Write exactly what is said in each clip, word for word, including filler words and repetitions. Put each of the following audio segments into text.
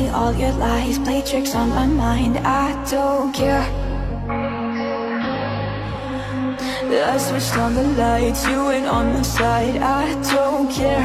me all your lies, play tricks on my mind. I don't care. I switched on the lights, you ain't on my side. I don't care.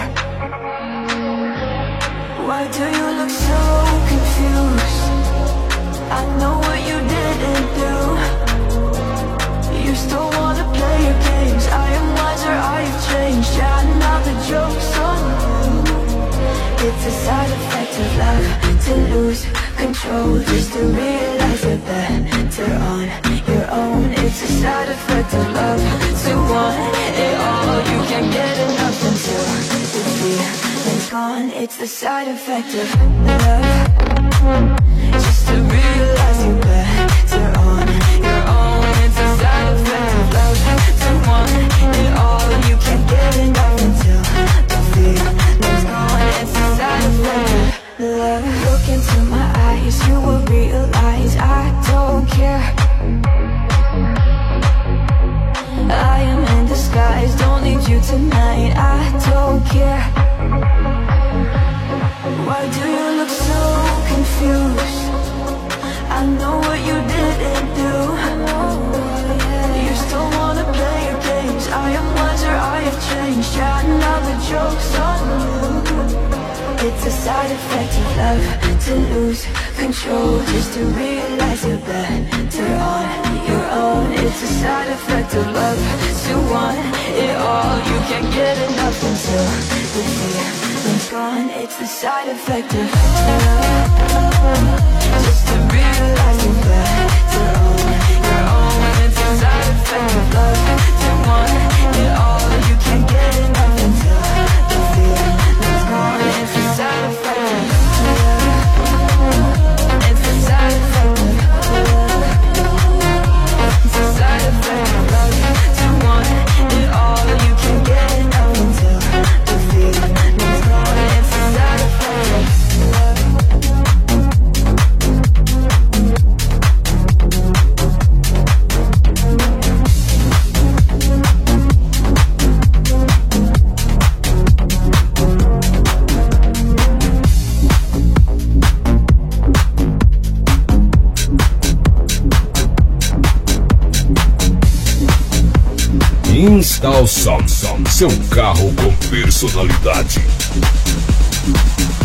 Why do you look so confused? I know what you didn't do. You still wanna play your games. I am wiser, I have changed. Yeah, now the joke's on you. It's a side effect of love, to lose control, just to realize you're better on your own. It's a side effect of love, to want it all. You can't get enough until the feeling's gone. It's the side effect of love, just to realize you're better on your own. It's a side effect of love, to want it all. You can't get enough until the feeling's gone. It's a side effect of love. Look into my eyes, you will realize I don't care. I am in disguise, don't need you tonight. I don't care. Why do you look so confused? I know what you didn't do. You still wanna play your games. I am wiser, I have changed. Yeah, now the joke's on you. It's a side effect of love, to lose control, just to realize you're better on your own. It's a side effect of love, to want it all. You can't get enough until the feeling's gone. It's the side effect of love, just to realize you're better on your own. It's a side effect of love, to want it all. You can't get enough until the feeling's gone. It's a side effect of love. It's a side effect of love. It's a side effect of love, to want it all. You can't get enough until the feeling's gone. It's a side effect of love. Install Som, seu carro com personalidade.